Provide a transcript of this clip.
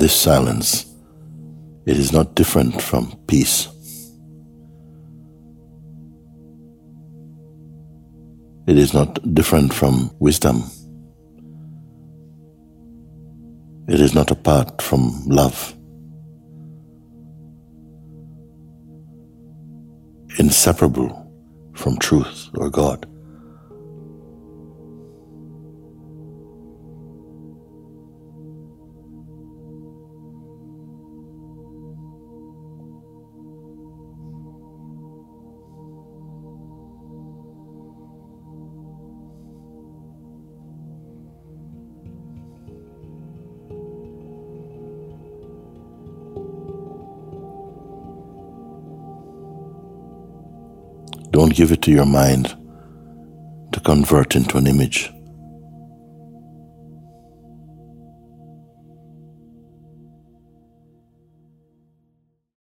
this silence, it is not different from peace. It is not different from wisdom. It is not apart from love. Inseparable from truth or God. Don't give it to your mind to convert into an image.